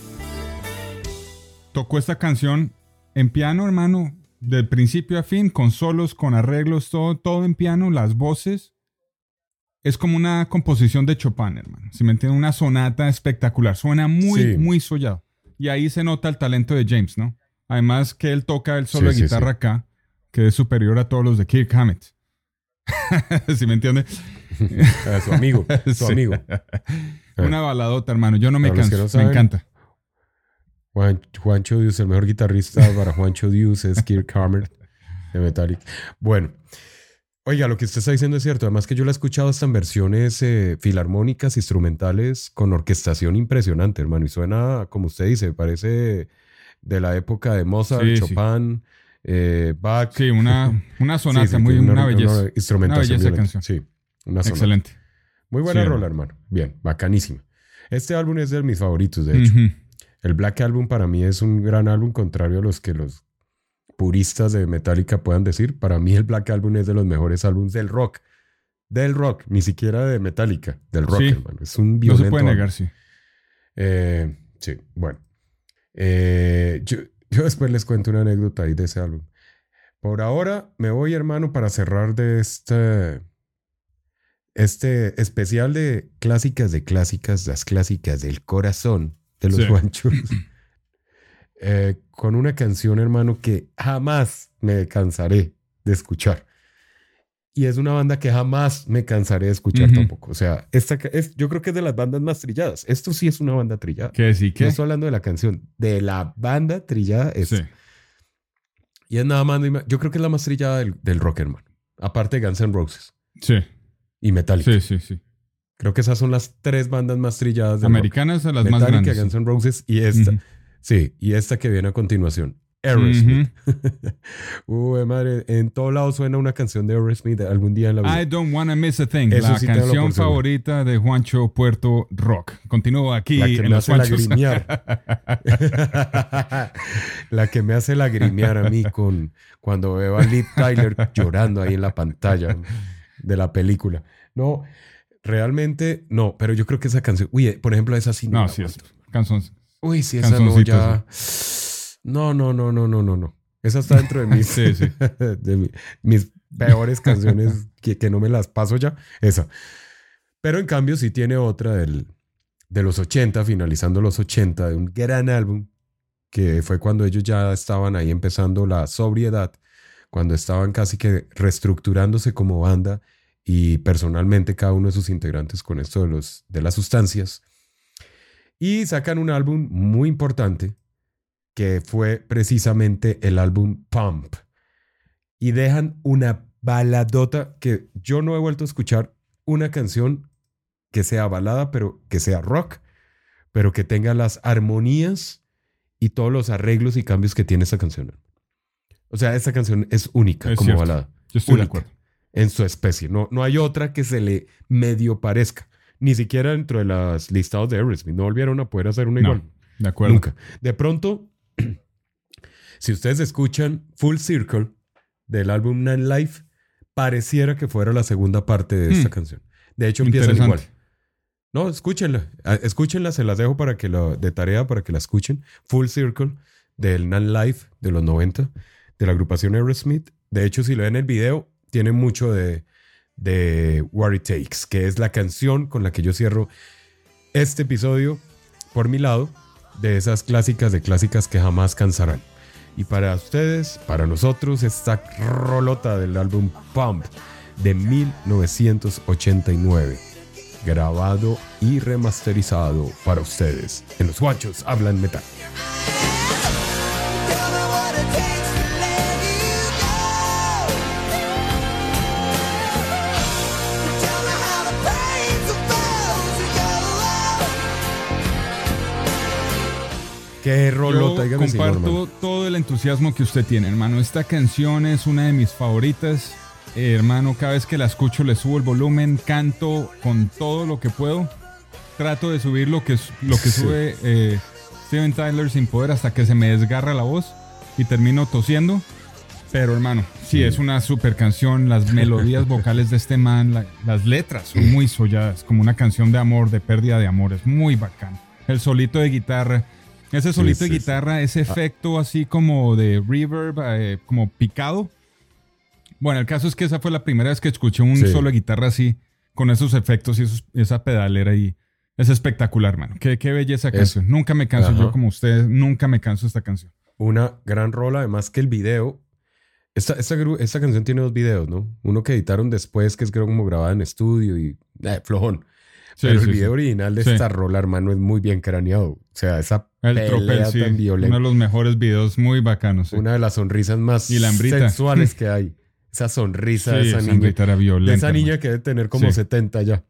Tocó esta canción en piano, hermano, de principio a fin, con solos, con arreglos, todo en piano, las voces. Es como una composición de Chopin, hermano. Si me entienden, una sonata espectacular. Suena muy sollado. Y ahí se nota el talento de James, ¿no? Además que él toca el solo de guitarra acá, que es superior a todos los de Kirk Hammett. ¿Sí me entiende? Su amigo. Una baladota, hermano. Yo no me canso. Me encanta. Juancho Dius, el mejor guitarrista para Juancho Dius es Kirk Hammett de Metallica. Bueno, oiga, lo que usted está diciendo es cierto. Además que yo la he escuchado hasta en versiones filarmónicas, instrumentales, con orquestación impresionante, hermano. Y suena, como usted dice, parece de la época de Mozart, Chopin... Bach. Sí, una sonata una belleza. Instrumentación. Una belleza canción. Sí, una sonata. Excelente. Muy buena rola, hermano. Bien, bacanísima. Este álbum es de mis favoritos, de hecho. El Black Album para mí es un gran álbum, contrario a los que los puristas de Metallica puedan decir. Para mí el Black Album es de los mejores álbumes del rock. Del rock, ni siquiera de Metallica. Del rock, hermano. Es un violento. No se puede negar, sí. Sí, bueno. Yo después les cuento una anécdota ahí de ese álbum. Por ahora me voy, hermano, para cerrar de este especial de clásicas, las clásicas del corazón de los Juanchos. Con una canción, hermano, que jamás me cansaré de escuchar. Y es una banda que jamás me cansaré de escuchar tampoco. O sea, yo creo que es de las bandas más trilladas. Esto sí es una banda trillada. ¿Qué sí? ¿Qué? No estoy hablando de la canción. De la banda trillada es. Sí. Y es nada más. Yo creo que es la más trillada del rock, hermano. Aparte de Guns N' Roses. Sí. Y Metallica. Sí. Creo que esas son las tres bandas más trilladas del americanas rock. Americanas son las más grandes. Metallica, Guns N' Roses y esta. Sí, y esta que viene a continuación. Aerosmith. Madre, en todo lado suena una canción de Aerosmith algún día en la vida. I Don't Wanna Miss a Thing. Eso la sí canción favorita de Juancho Puerto Rock. Continúo aquí la que en me los hace lagrimear. La que me hace lagrimear a mí cuando veo a Liv Tyler llorando ahí en la pantalla de la película. No, realmente no, pero yo creo que esa canción, por ejemplo, esa sí no sí es canción. Sí, esa no ya. No. Esa está dentro de mis, mis peores canciones que no me las paso ya. Esa. Pero en cambio sí tiene otra de los 80, finalizando los 80, de un gran álbum que fue cuando ellos ya estaban ahí empezando la sobriedad, cuando estaban casi que reestructurándose como banda y personalmente cada uno de sus integrantes con esto de las sustancias. Y sacan un álbum muy importante que fue precisamente el álbum Pump. Y dejan una baladota que yo no he vuelto a escuchar una canción que sea balada, pero que sea rock, pero que tenga las armonías y todos los arreglos y cambios que tiene esta canción. O sea, esta canción es única como cierto. Balada. Yo estoy única de acuerdo. En su especie. No hay otra que se le medio parezca. Ni siquiera dentro de los listados de Aerosmith. No volvieron a poder hacer una igual. De acuerdo. Nunca. De pronto, si ustedes escuchan Full Circle del álbum Nine Life, pareciera que fuera la segunda parte de esta canción. De hecho, empiezan igual. No, escúchenla. Escúchenla, se las dejo de tarea para que la escuchen. Full Circle del Nine Life de los 90, de la agrupación Aerosmith. De hecho, si lo ven en el video, tiene mucho de What It Takes, que es la canción con la que yo cierro este episodio por mi lado, de esas clásicas de clásicas que jamás cansarán. Y para ustedes, para nosotros, esta rolota del álbum Pump de 1989. grabado y remasterizado para ustedes en Los Guanchos Hablan Metal. Qué rolota. Yo comparto todo el entusiasmo que usted tiene, hermano. Esta canción es una de mis favoritas. Hermano, cada vez que la escucho le subo el volumen, canto con todo lo que puedo. Trato de subir lo que sube Steven Tyler sin poder hasta que se me desgarra la voz y termino tosiendo. Pero hermano, sí, es una super canción. Las melodías vocales de este man, las letras son muy solladas, como una canción de amor, de pérdida de amor. Es muy bacán. El solito de guitarra. Ese solito de guitarra, ese efecto así como de reverb, como picado. Bueno, el caso es que esa fue la primera vez que escuché un solo de guitarra así, con esos efectos y esa pedalera y es espectacular, mano. Qué belleza canción. Nunca me canso yo como ustedes, nunca me canso esta canción. Una gran rola, además que el video... Esta canción tiene 2 videos, ¿no? Uno que editaron después, que es creo como grabada en estudio y flojón. Pero el video original de esta rola, hermano, es muy bien craneado. O sea, esa pelea tan violenta. Uno de los mejores videos, muy bacanos. Una de las sonrisas más sensuales que hay. Esa sonrisa de esa niña. Era violenta, de esa niña que debe tener como 70 ya.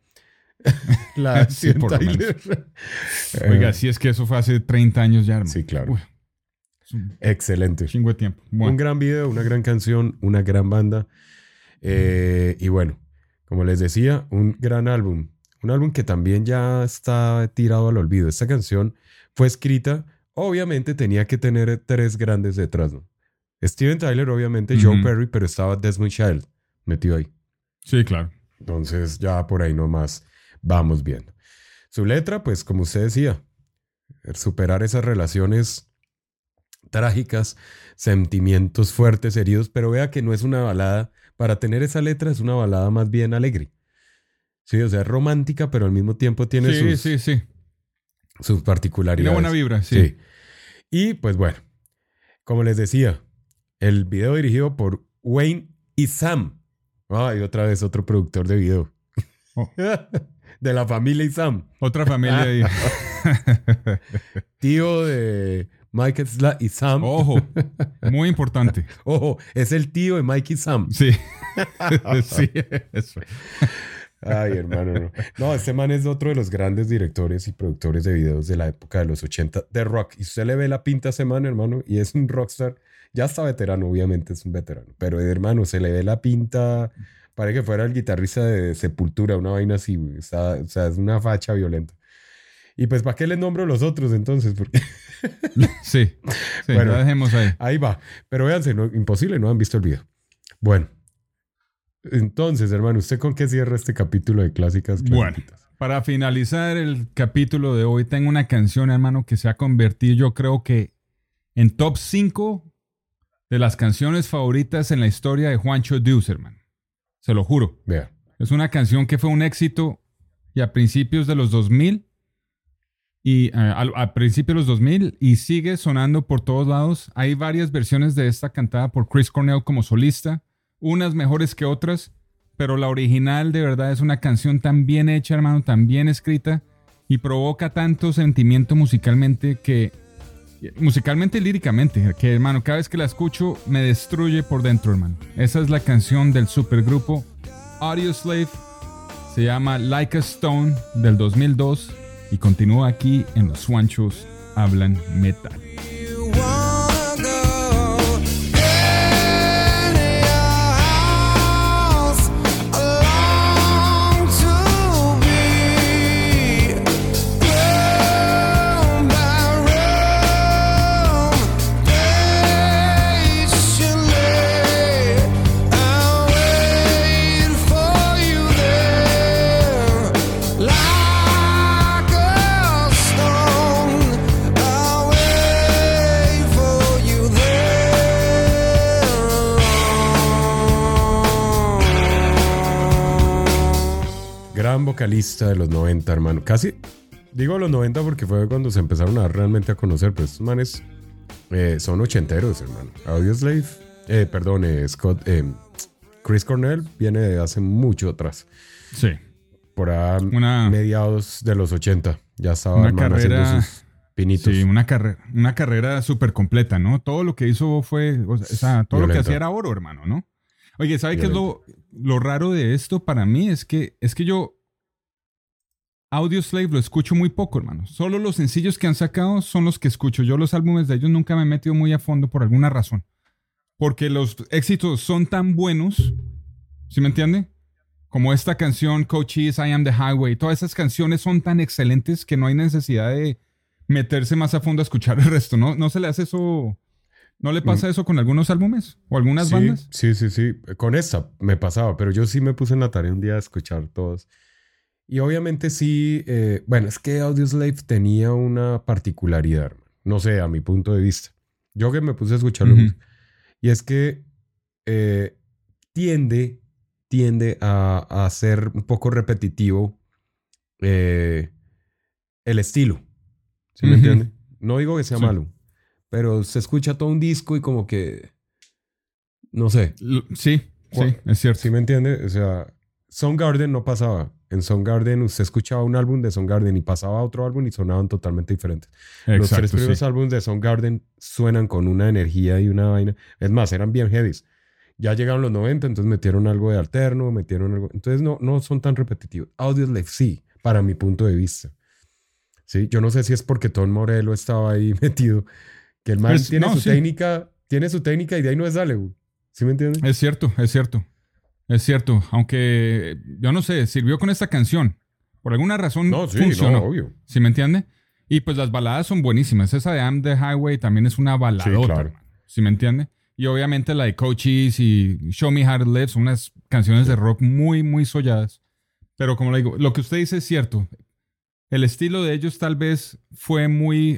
La por lo menos. Oiga, si es que eso fue hace 30 años ya, hermano. Sí, claro. Excelente. Chingo de tiempo. Bueno. Un gran video, una gran canción, una gran banda. Y bueno, como les decía, un gran álbum. Un álbum que también ya está tirado al olvido. Esta canción fue escrita, obviamente tenía que tener 3 grandes detrás, ¿no? Steven Tyler, obviamente, Joe Perry, pero estaba Desmond Child metido ahí. Sí, claro. Entonces ya por ahí nomás vamos viendo. Su letra, pues como usted decía, superar esas relaciones trágicas, sentimientos fuertes, heridos, pero vea que no es una balada. Para tener esa letra es una balada más bien alegre. Sí, o sea, es romántica, pero al mismo tiempo tiene sus particularidades. Tiene buena vibra, sí. Y pues bueno, como les decía, el video dirigido por Wayne Isam. Y otra vez otro productor de video. De la familia Isam. Otra familia ahí. Tío de Mike Isam. Ojo, muy importante. Ojo, es el tío de Mike Isam. Sí. Sí, eso. Ay, hermano. No, este man es otro de los grandes directores y productores de videos de la época de los 80 de rock. Y usted le ve la pinta a ese man, hermano, y es un rockstar. Ya está veterano, obviamente es un veterano. Pero, hermano, se le ve la pinta... Parece que fuera el guitarrista de Sepultura, una vaina así. O sea, es una facha violenta. Y pues, ¿para qué les nombro los otros entonces? Porque... sí, bueno, lo dejemos ahí. Ahí va. Pero véanse, imposible, no han visto el video. Bueno. Entonces, hermano, ¿usted con qué cierra este capítulo de clásicas? Bueno, para finalizar el capítulo de hoy, tengo una canción, hermano, que se ha convertido, yo creo que en top 5 de las canciones favoritas en la historia de Juancho Deuce, hermano. Se lo juro. Vea. Es una canción que fue un éxito y a principios de los 2000 y a principios de los 2000 y sigue sonando por todos lados. Hay varias versiones de esta cantada por Chris Cornell como solista. Unas mejores que otras, pero la original de verdad es una canción tan bien hecha, hermano, tan bien escrita y provoca tanto sentimiento musicalmente y líricamente, que hermano, cada vez que la escucho me destruye por dentro, hermano. Esa es la canción del supergrupo Audioslave, se llama Like a Stone del 2002 y continúa aquí en Los Juanchos Hablan Metal. Gran vocalista de los 90, hermano. Casi, digo los 90 porque fue cuando se empezaron a dar realmente a conocer, pero estos manes son ochenteros, hermano. Audioslave, Chris Cornell viene de hace mucho atrás. Sí. Por ahí Una- mediados de los 80. Ya estaba Una el man haciendo carrera- sus pinitos. Sí, una carrera súper completa, ¿no? Todo lo que hizo fue, o sea, todo lo que Violenta. hacía era oro, hermano, ¿no? Oye, ¿sabe qué es Violenta. lo raro de esto para mí? Es que yo Audioslave lo escucho muy poco, hermano. Solo los sencillos que han sacado son los que escucho. Yo los álbumes de ellos nunca me he metido muy a fondo por alguna razón. Porque los éxitos son tan buenos, ¿sí me entiende? Como esta canción, Cochise, I Am the Highway. Todas esas canciones son tan excelentes que no hay necesidad de meterse más a fondo a escuchar el resto, ¿no? ¿No se le hace eso? ¿No le pasa eso con algunos álbumes? ¿O algunas Sí, bandas? sí. Con esta me pasaba, pero yo sí me puse en la tarea un día de escuchar todos. Y obviamente sí, bueno, es que Audioslave tenía una particularidad, hermano. No sé, a mi punto de vista. Yo que me puse a escucharlo. Ujú. Y es que tiende a ser un poco repetitivo el estilo. ¿Sí me Ujú. entiende? No digo que sea Sí. malo, pero se escucha todo un disco y como que, no sé, Sí, es cierto. ¿sí me entiende? O sea, Soundgarden no pasaba. En Soundgarden usted escuchaba un álbum de Soundgarden y pasaba a otro álbum y sonaban totalmente diferentes. Los tres primeros sí. álbumes de Soundgarden suenan con una energía y una vaina. Es más, eran bien heavies. Ya llegaron los 90, entonces metieron algo de alterno, metieron algo... Entonces no son tan repetitivos. Audioslave sí, para mi punto de vista. Sí, yo no sé si es porque Tom Morello estaba ahí metido, que el man Pues, tiene no, su sí. técnica y de ahí no es dale, güey. ¿Sí me entiendes? Es cierto. Es cierto. Aunque, yo no sé, sirvió con esta canción. Por alguna razón No, sí, funcionó. no, obvio. ¿Sí me entiende? Y pues las baladas son buenísimas. Esa de I'm the Highway también es una baladota. Sí, claro. Hermano. ¿Sí me entiende? Y obviamente la de Cochise y Show Me How to Live son unas canciones de rock muy, muy solladas. Pero como le digo, lo que usted dice es cierto. El estilo de ellos tal vez fue muy,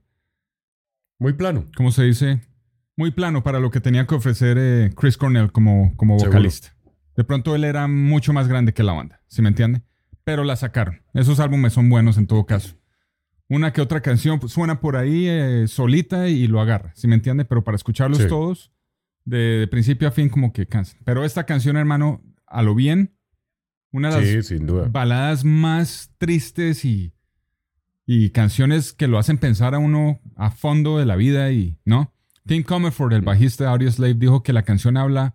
Muy plano. ¿cómo se dice? Muy plano para lo que tenía que ofrecer Chris Cornell como Seguro. vocalista. De pronto él era mucho más grande que la banda, ¿sí me entiende? Pero la sacaron. Esos álbumes son buenos en todo caso. Una que otra canción pues, suena por ahí solita y lo agarra, ¿sí me entiende? Pero para escucharlos Sí. todos, de principio a fin, como que cansan. Pero esta canción, hermano, a lo bien, una de las Sí, sin duda. baladas más tristes y canciones que lo hacen pensar a uno a fondo de la vida y, ¿no? Tim Comerford, el bajista de Audioslave, dijo que la canción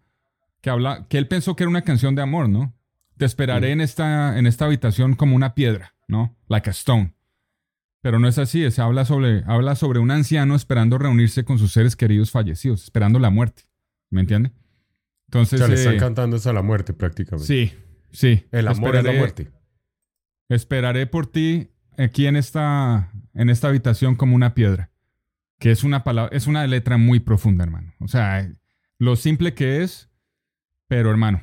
que él pensó que era una canción de amor, ¿no? Te esperaré en esta habitación como una piedra, ¿no? Like a stone. Pero no es así, habla sobre un anciano esperando reunirse con sus seres queridos fallecidos, esperando la muerte, ¿me entiende? O Entonces, sea, le están cantando eso a la muerte prácticamente. sí. El amor es la muerte. Esperaré por ti aquí en esta habitación como una piedra. Que es es una letra muy profunda, hermano. O sea, lo simple que es, pero hermano,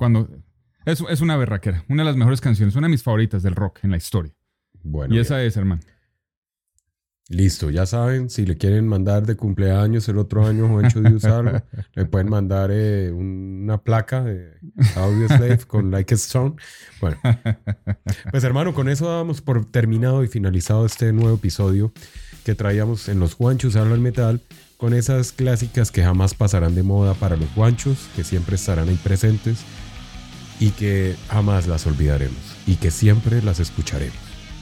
es una berraquera. Una de las mejores canciones, una de mis favoritas del rock en la historia. Bueno, Y esa es, hermano. listo, ya saben, si le quieren mandar de cumpleaños el otro año Juancho Dios algo, le pueden mandar una placa de Audioslave con Like a Stone. Bueno, pues hermano, con eso damos por terminado y finalizado este nuevo episodio que traíamos en Los Juanchos Hablan Metal, con esas clásicas que jamás pasarán de moda para los Juanchos, que siempre estarán ahí presentes y que jamás las olvidaremos y que siempre las escucharemos.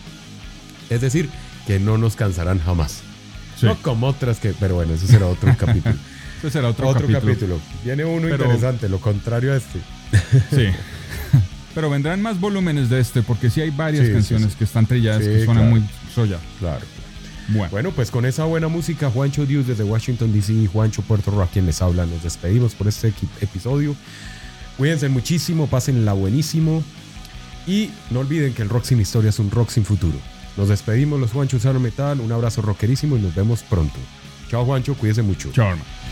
Es decir, que no nos cansarán jamás. Sí. No como otras que... Pero bueno, eso será otro capítulo. Ese será otro capítulo. Viene uno Pero- interesante, lo contrario a este. Sí. Pero vendrán más volúmenes de este, porque sí hay varias Sí, canciones sí. que están trilladas, Sí, que suenan claro. muy solladas. Claro. Bueno, Pues con esa buena música, Juancho Dios desde Washington, D.C. y Juancho Puerto Rico, quien les habla. Nos despedimos por este episodio. Cuídense muchísimo, pásenla buenísimo. Y no olviden que el rock sin historia es un rock sin futuro. Nos despedimos, los Juanchos Hablan Metal. Un abrazo rockerísimo y nos vemos pronto. Chao, Juancho, cuídense mucho. chao, hermano.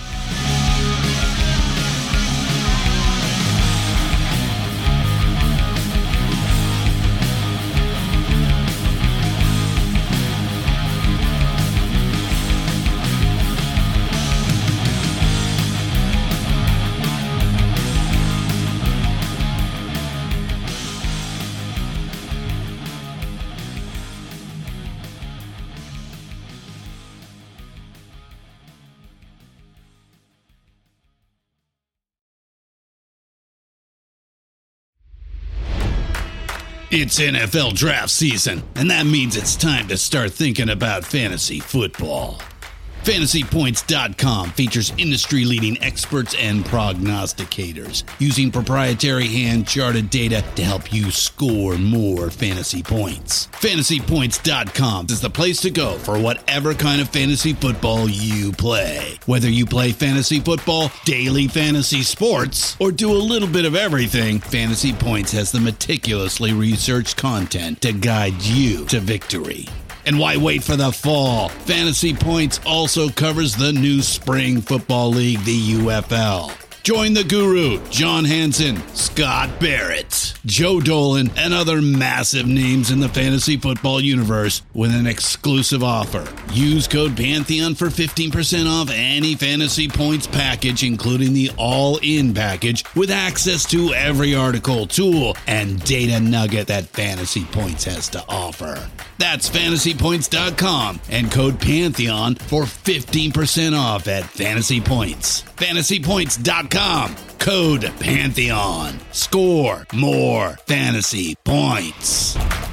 It's NFL draft season, and that means it's time to start thinking about fantasy football. FantasyPoints.com features industry-leading experts and prognosticators using proprietary hand-charted data to help you score more fantasy points. FantasyPoints.com is the place to go for whatever kind of fantasy football you play. Whether you play fantasy football, daily fantasy sports, or do a little bit of everything, Fantasy Points has the meticulously researched content to guide you to victory. And why wait for the fall? Fantasy Points also covers the new spring football league, the UFL. Join the guru, John Hansen, Scott Barrett, Joe Dolan, and other massive names in the fantasy football universe with an exclusive offer. Use code Pantheon for 15% off any Fantasy Points package, including the all-in package, with access to every article, tool, and data nugget that Fantasy Points has to offer. That's FantasyPoints.com and code Pantheon for 15% off at Fantasy Points. FantasyPoints.com, code Pantheon. Score more fantasy points.